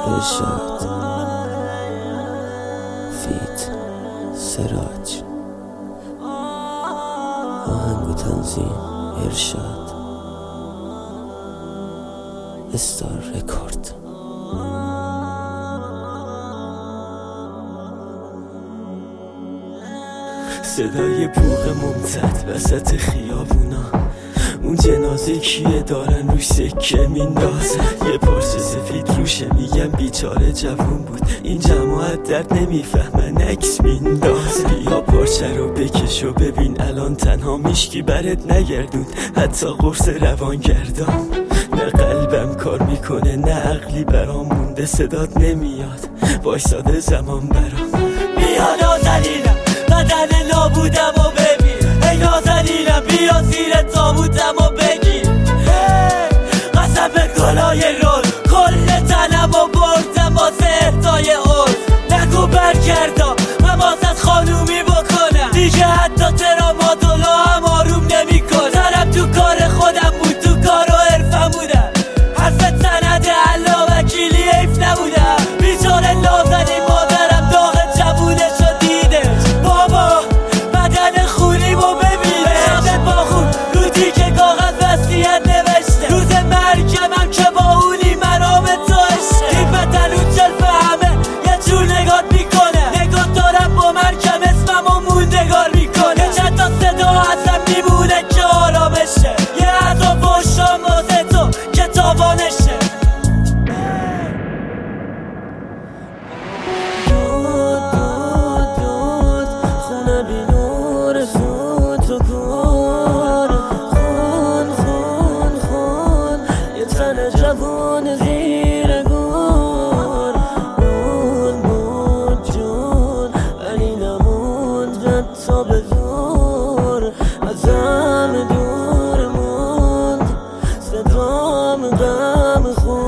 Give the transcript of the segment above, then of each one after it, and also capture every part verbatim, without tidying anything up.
ارشاد فیت سراج آهنگ و تنظیم ارشاد استار رکورد. صدای بوق ممتد وسط خیابونا، اون جنازه کیه دارن روش سکه میندازه، یه پارچه سفید روشه میگم بیچاره جوون بود، این جماعت درد نمیفهمن عکس میندازه. بیا پارچه رو بکش و ببین الان تنها میشکی برات نگردون، حتی قرص روان گردان. نه قلبم کار میکنه نه عقلی برام مونده، صدات نمیاد وایساده زمان برام. بیا نازنینم بدن نابودم و ببین، ای نازنینم بیا زیر تابوتم و بگیر، قسم به گلای رول کل تنم و بردم واسه اهدای عرض. نگو برگردم من واسه خانومی بکنم دیگه، حتی ترامادولا هم آروم نمی کن. سرم تو کار خودم بود، تو کار و حرفم بودم، حرف سند علا وکیلی حیف نبودم. بیچاره نازنین مادرم داغ جوونشو دیده، بابا بدن خونیم و ببین شب با خون رو دیگه کاغذ وصیت نوشته، روز مرگمم که با اونی مرام تو عشقه. این بدن اون جلف همه یه جور نگات میکنه، نگات دارم با مرگم اسمم و موندگار میکنه. چند تا صدا ازم میمونه که آرامشه، یه عذاب و شام واسه تو که تاوانشه. جوان زیر گور اون بود جون، ولی نموند تا به زور ازم دور موند، صدام غم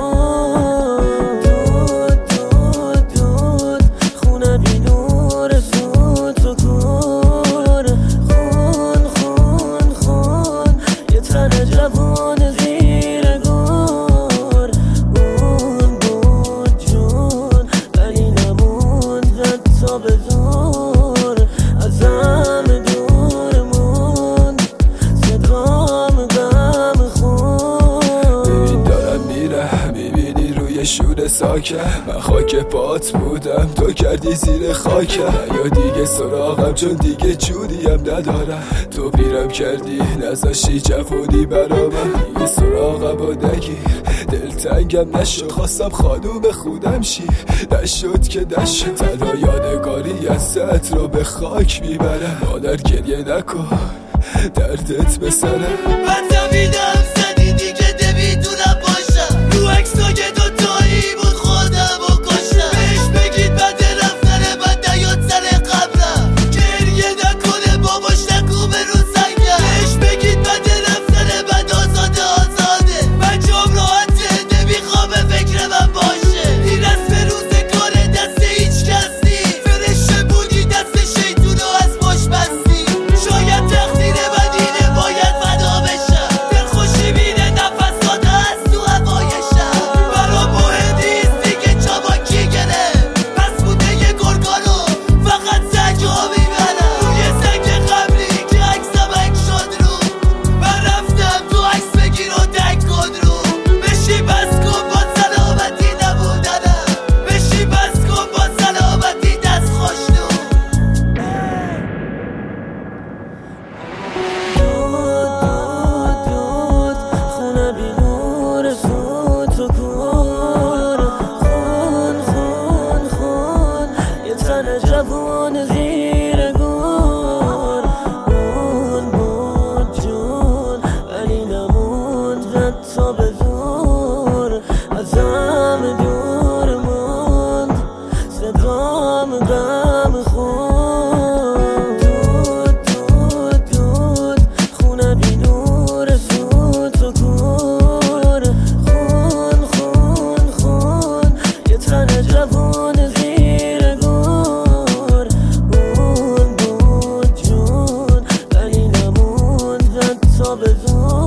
خون. دود دود دود خونه بی نور سوت و کور، خون خون خون یه تن جوان زیر گور اون بود جون، ولی نموند تا به زور ازم دور موند، صدام غم خون. ببین دارم میرم میبینی روی شور ساکه، من خاک پات بودم تو کردی زیر خاکه. یا دیگه سراغم چون دیگه جونیم ندارم، تو پیرم کردی نذاشی جوونی برا من. دیگه سراغم و نگیر دلتنگم نشد، خواستم خانوم خودم شی نشد که نشد. تنها یادگاری از ست رو به خاک میبرم، مادر گریه نکن دردت به سرم. من زمیدم زدی دیگه نمیدونم باشم، رو عکسا که دوتایی بود خودم و کشتم. بهش بگید بعد رفتن من نیاد سر قبرم، گریه نکنه باباش نکوبه رو سنگم. بهش بگید بعد رفتن من آزاده آزاده، من جام راحته نمیخوام فکر من باشه. این رسم روزگار دست هیچ کس نیست، فرشته بودی دست شیطون رو از پاش بستی. شاید تقدیر من اینه باید فدا بشم، دلخوشی بینه نفس داده از تو هوایشم. برا مهم نیست دیگه چاباکی گرفت، پس بوده یه گرگانو فقط سنگ ها میبرم. روی سنگ قبلی که عکسم اک شد رو، من رفتم تو عکس بگیر و دنگ کن رو. بشی بس کن با سلامتی نبودنم، بشی بس کن با سلامتی دست خوش رو. دود دود خونه بی نور سوت و کور، خون خون خون یه تن جوان زیر گور اون بود جون، ولی نموند تا به زور ازم دور موند، صدام غم خون. دود دود دود خونه بی نور سوت و کور، خون خون خون یه تن جوان زیر گور اون بود جون، ولی نموند تا به زور